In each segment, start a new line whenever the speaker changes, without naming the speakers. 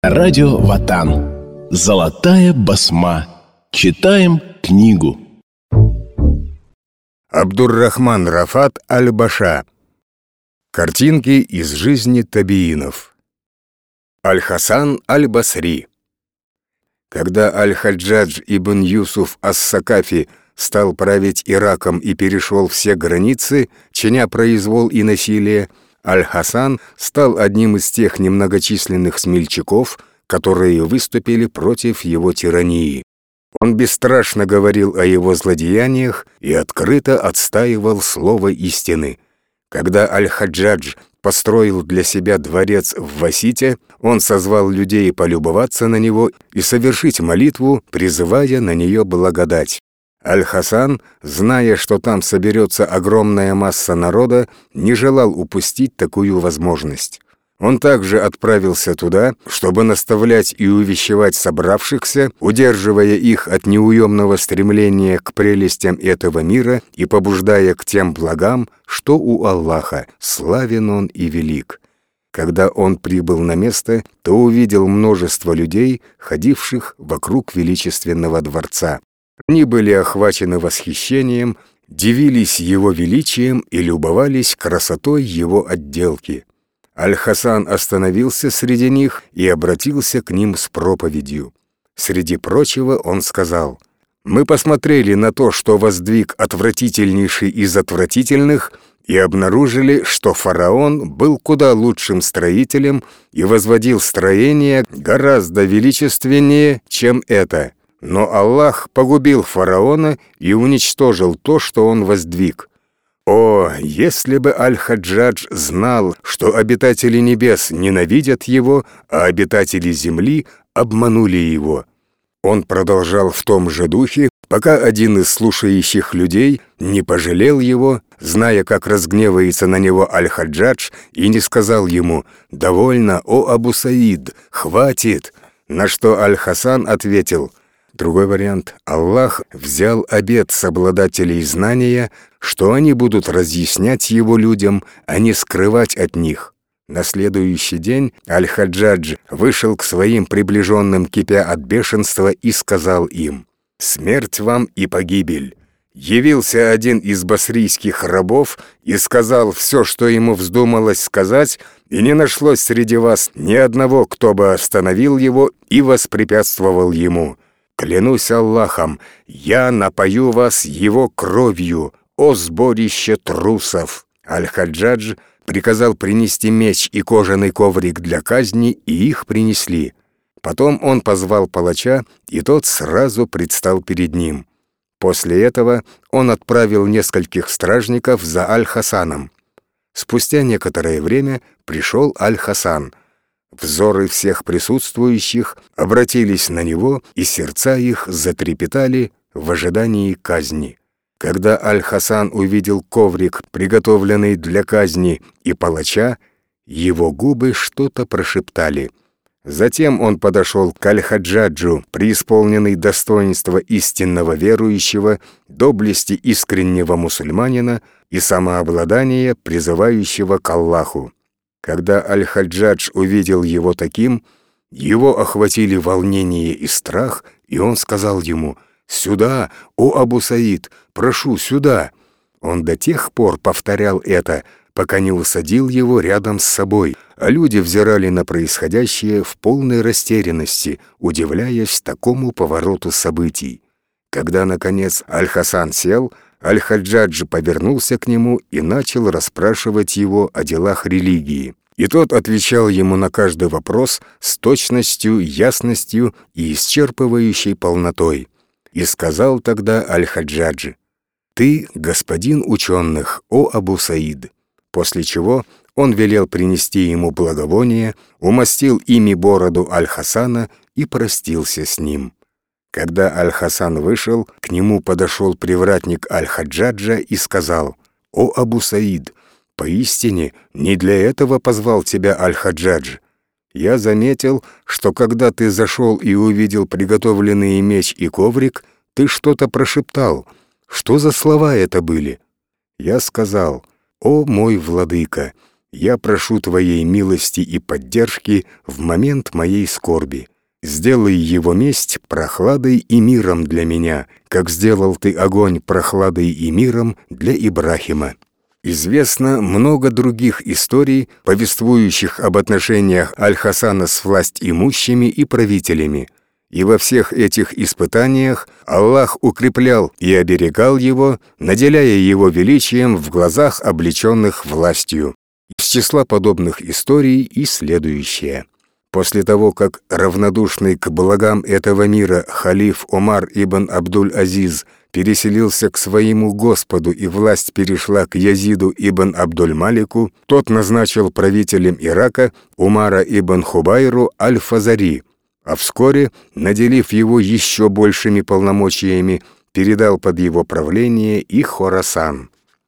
Радио Ватан. Золотая басма. Читаем книгу.
Абдур-Рахман Рафат аль-Баша. Картинки из жизни табиинов. Аль-Хасан аль-Басри. Когда Аль-Хаджадж ибн Юсуф ас-Сакафи стал править Ираком и перешел все границы, чиня произвол и насилие, Аль-Хасан стал одним из тех немногочисленных смельчаков, которые выступили против его тирании. Он бесстрашно говорил о его злодеяниях и открыто отстаивал слово истины. Когда Аль-Хаджадж построил для себя дворец в Васите, он созвал людей полюбоваться на него и совершить молитву, призывая на нее благодать. Аль-Хасан, зная, что там соберется огромная масса народа, не желал упустить такую возможность. Он также отправился туда, чтобы наставлять и увещевать собравшихся, удерживая их от неуемного стремления к прелестям этого мира и побуждая к тем благам, что у Аллаха, славен Он и велик. Когда он прибыл на место, то увидел множество людей, ходивших вокруг величественного дворца. Они были охвачены восхищением, дивились его величием и любовались красотой его отделки. Аль-Хасан остановился среди них и обратился к ним с проповедью. Среди прочего он сказал: «Мы посмотрели на то, что воздвиг отвратительнейший из отвратительных, и обнаружили, что фараон был куда лучшим строителем и возводил строения гораздо величественнее, чем это. Но Аллах погубил фараона и уничтожил то, что он воздвиг. О, если бы Аль-Хаджадж знал, что обитатели небес ненавидят его, а обитатели земли обманули его». Он продолжал в том же духе, пока один из слушающих людей не пожалел его, зная, как разгневается на него Аль-Хаджадж, и не сказал ему: «Довольно, о Абу Саид, хватит», на что Аль-Хасан ответил: другой вариант: Аллах взял обет с обладателей знания, что они будут разъяснять его людям, а не скрывать от них. На следующий день Аль-Хаджадж вышел к своим приближенным, кипя от бешенства, и сказал им: «Смерть вам и погибель». Явился один из басрийских рабов и сказал все, что ему вздумалось сказать, и не нашлось среди вас ни одного, кто бы остановил его и воспрепятствовал ему. Клянусь Аллахом, я напою вас его кровью, о сборище трусов». Аль-Хаджадж приказал принести меч и кожаный коврик для казни, и их принесли. Потом он позвал палача, и тот сразу предстал перед ним. После этого он отправил нескольких стражников за Аль-Хасаном. Спустя некоторое время пришел Аль-Хасан. Взоры всех присутствующих обратились на него, и сердца их затрепетали в ожидании казни. Когда Аль-Хасан увидел коврик, приготовленный для казни, и палача, его губы что-то прошептали. Затем он подошел к Аль-Хаджаджу, преисполненный достоинства истинного верующего, доблести искреннего мусульманина и самообладания, призывающего к Аллаху. Когда Аль-Хаджадж увидел его таким, его охватили волнение и страх, и он сказал ему: «Сюда, о Абу Саид, прошу, сюда». Он до тех пор повторял это, пока не усадил его рядом с собой, а люди взирали на происходящее в полной растерянности, удивляясь такому повороту событий. Когда, наконец, Аль-Хасан сел, Аль-Хаджадж повернулся к нему и начал расспрашивать его о делах религии. И тот отвечал ему на каждый вопрос с точностью, ясностью и исчерпывающей полнотой. И сказал тогда Аль-Хаджадж: «Ты господин ученых, о Абу Саид». После чего он велел принести ему благовоние, умастил ими бороду Аль-Хасана и простился с ним. Когда Аль-Хасан вышел, к нему подошел привратник Аль-Хаджаджа и сказал: «О Абу Саид, поистине не для этого позвал тебя Аль-Хаджадж. Я заметил, что когда ты зашел и увидел приготовленный меч и коврик, ты что-то прошептал. Что за слова это были?» Я сказал: «О мой владыка, я прошу Твоей милости и поддержки в момент моей скорби. Сделай его месть прохладой и миром для меня, как сделал Ты огонь прохладой и миром для Ибрахима». Известно много других историй, повествующих об отношениях Аль-Хасана с властимущими и правителями. И во всех этих испытаниях Аллах укреплял и оберегал его, наделяя его величием в глазах облеченных властью. Из числа подобных историй и следующее. После того, как равнодушный к благам этого мира халиф Омар ибн Абдуль-Азиз переселился к своему Господу и власть перешла к Язиду ибн Абдуль-Малику, тот назначил правителем Ирака Умара ибн Хубайру Аль-Фазари, а вскоре, наделив его еще большими полномочиями, передал под его правление и Хорасан.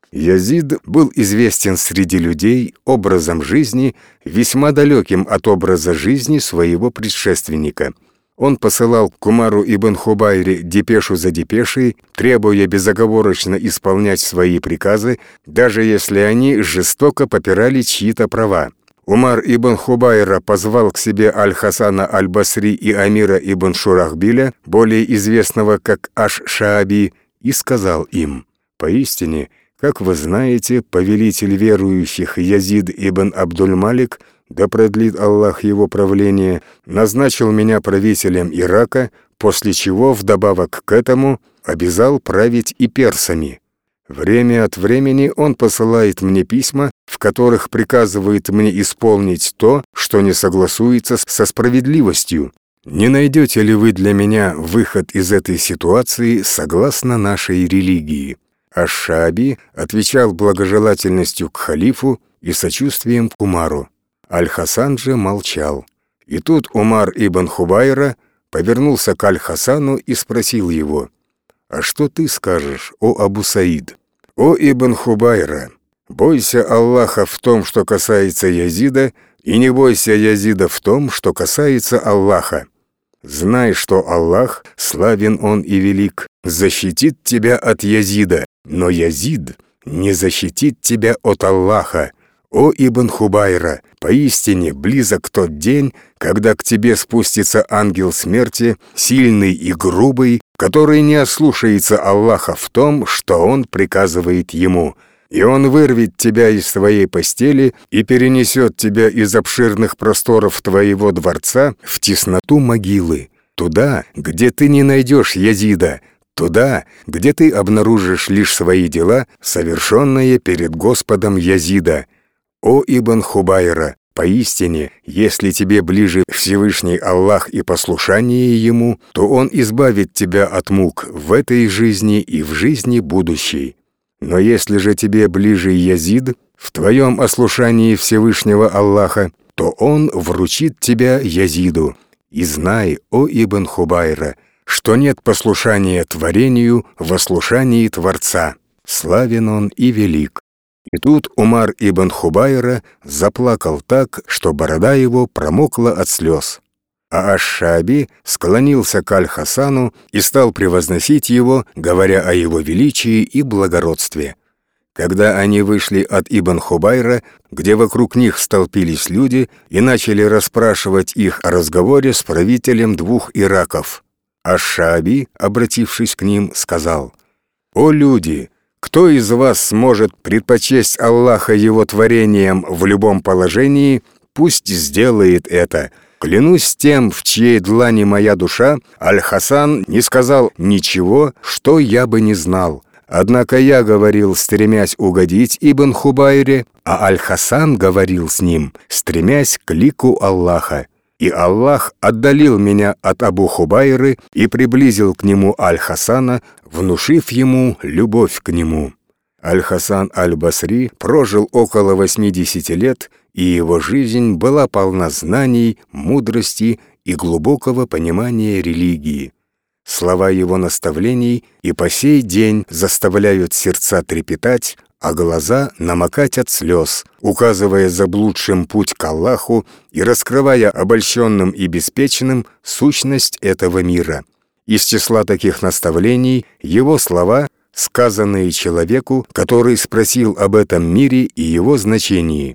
Язид был известен среди людей образом жизни, весьма далеким от образа жизни своего предшественника. Он посылал к Умару ибн Хубайре депешу за депешей, требуя безоговорочно исполнять свои приказы, даже если они жестоко попирали чьи-то права. Умар ибн Хубайра позвал к себе Аль-Хасана Аль-Басри и Амира ибн Шурахбиля, более известного как Аш-Шааби, и сказал им: «Поистине, как вы знаете, повелитель верующих Язид ибн Абдуль-Малик, да продлит Аллах его правление, назначил меня правителем Ирака, после чего, вдобавок к этому, обязал править и персами. Время от времени он посылает мне письма, в которых приказывает мне исполнить то, что не согласуется со справедливостью. Не найдете ли вы для меня выход из этой ситуации согласно нашей религии?» Аш-Шааби отвечал благожелательностью к халифу и сочувствием к Умару. Аль-Хасан же молчал. И тут Умар ибн Хубайра повернулся к Аль-Хасану и спросил его: «А что ты скажешь, о Абу Саид?» «О Ибн Хубайра, бойся Аллаха в том, что касается Язида, и не бойся Язида в том, что касается Аллаха. Знай, что Аллах, славен Он и велик, защитит тебя от Язида, но Язид не защитит тебя от Аллаха. О Ибн Хубайра, поистине близок тот день, когда к тебе спустится ангел смерти, сильный и грубый, который не ослушается Аллаха в том, что Он приказывает ему, и Он вырвет тебя из твоей постели и перенесет тебя из обширных просторов твоего дворца в тесноту могилы, туда, где ты не найдешь Язида, туда, где ты обнаружишь лишь свои дела, совершенные перед Господом Язида. О Ибн Хубайра, поистине, если тебе ближе Всевышний Аллах и послушание Ему, то Он избавит тебя от мук в этой жизни и в жизни будущей. Но если же тебе ближе Язид, в твоем ослушании Всевышнего Аллаха, то Он вручит тебя Язиду. И знай, о Ибн Хубайра, что нет послушания творению в ослушании Творца. Славен Он и велик». И тут Умар ибн Хубайра заплакал так, что борода его промокла от слез. А Аш-Шааби склонился к Аль-Хасану и стал превозносить его, говоря о его величии и благородстве. Когда они вышли от Ибн Хубайра, где вокруг них столпились люди, и начали расспрашивать их о разговоре с правителем двух Ираков, Аш-Шааби, обратившись к ним, сказал: «О люди! Кто из вас сможет предпочесть Аллаха Его творением в любом положении, пусть сделает это. Клянусь тем, в чьей длани моя душа, Аль-Хасан не сказал ничего, что я бы не знал. Однако я говорил, стремясь угодить Ибн Хубайре, а Аль-Хасан говорил с ним, стремясь к лику Аллаха. И Аллах отдалил меня от Абу Хубайры и приблизил к нему Аль-Хасана, внушив ему любовь к нему». Аль-Хасан Аль-Басри прожил около 80 лет, и его жизнь была полна знаний, мудрости и глубокого понимания религии. Слова его наставлений и по сей день заставляют сердца трепетать, а глаза намокать от слез, указывая заблудшим путь к Аллаху и раскрывая обольщенным и беспечным сущность этого мира. Из числа таких наставлений его слова, сказанные человеку, который спросил об этом мире и его значении: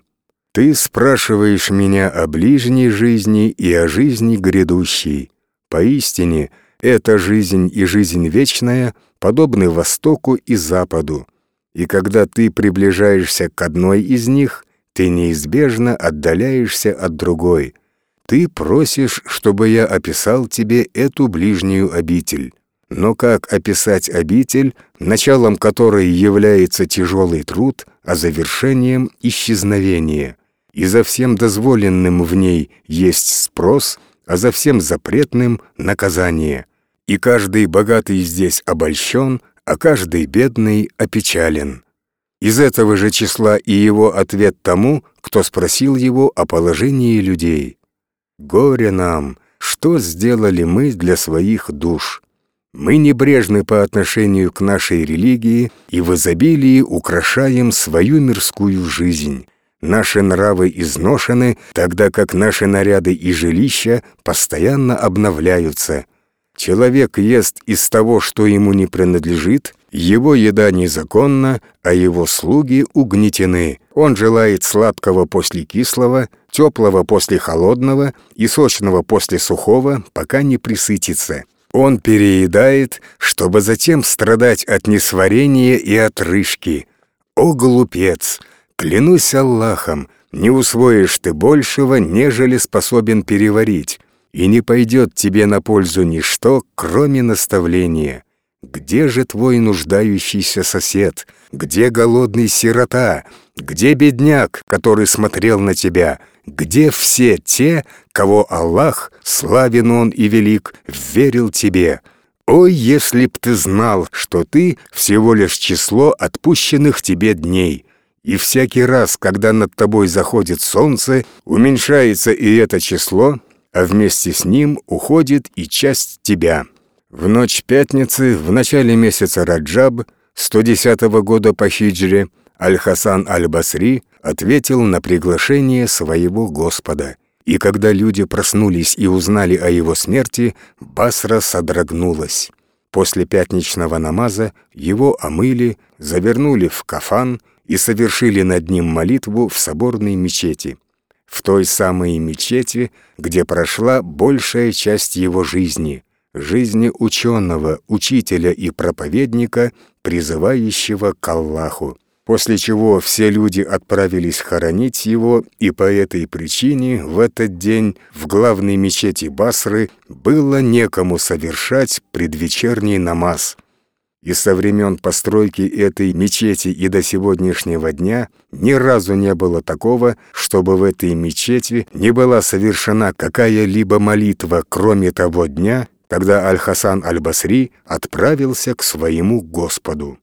Ты спрашиваешь меня о ближней жизни и о жизни грядущей. Поистине, эта жизнь и жизнь вечная подобны Востоку и Западу. И когда ты приближаешься к одной из них, ты неизбежно отдаляешься от другой. Ты просишь, чтобы я описал тебе эту ближнюю обитель. Но как описать обитель, началом которой является тяжелый труд, а завершением — исчезновение? И за всем дозволенным в ней есть спрос, а за всем запретным — наказание. И каждый богатый здесь обольщен, а каждый бедный опечален. Из этого же числа и его ответ тому, кто спросил его о положении людей. «Горе нам! Что сделали мы для своих душ? Мы небрежны по отношению к нашей религии и в изобилии украшаем свою мирскую жизнь. Наши нравы изношены, тогда как наши наряды и жилища постоянно обновляются. Человек ест из того, что ему не принадлежит, его еда незаконна, а его слуги угнетены. Он желает сладкого после кислого, теплого после холодного и сочного после сухого, пока не присытится. Он переедает, чтобы затем страдать от несварения и отрыжки. О, глупец! Клянусь Аллахом, не усвоишь ты большего, нежели способен переварить, и не пойдет тебе на пользу ничто, кроме наставления. Где же твой нуждающийся сосед? Где голодный сирота? Где бедняк, который смотрел на тебя? Где все те, кого Аллах, славен Он и велик, верил тебе? Ой, если б ты знал, что ты всего лишь число отпущенных тебе дней. И всякий раз, когда над тобой заходит солнце, уменьшается и это число, а вместе с ним уходит и часть тебя. В ночь пятницы, в начале месяца Раджаб, 110 года по хиджре, Аль-Хасан Аль-Басри ответил на приглашение своего Господа. И когда люди проснулись и узнали о его смерти, Басра содрогнулась. После пятничного намаза его омыли, завернули в кафан и совершили над ним молитву в соборной мечети, в той самой мечети, где прошла большая часть его жизни, жизни ученого, учителя и проповедника, призывающего к Аллаху. После чего все люди отправились хоронить его, и по этой причине в этот день в главной мечети Басры было некому совершать предвечерний намаз. И со времен постройки этой мечети и до сегодняшнего дня ни разу не было такого, чтобы в этой мечети не была совершена какая-либо молитва, кроме того дня, когда Аль-Хасан Аль-Басри отправился к своему Господу.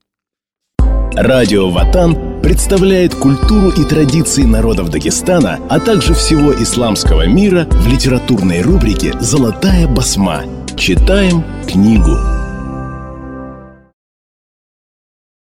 Радио Ватан представляет культуру и традиции народов Дагестана, а также всего исламского мира в литературной рубрике «Золотая басма». Читаем книгу.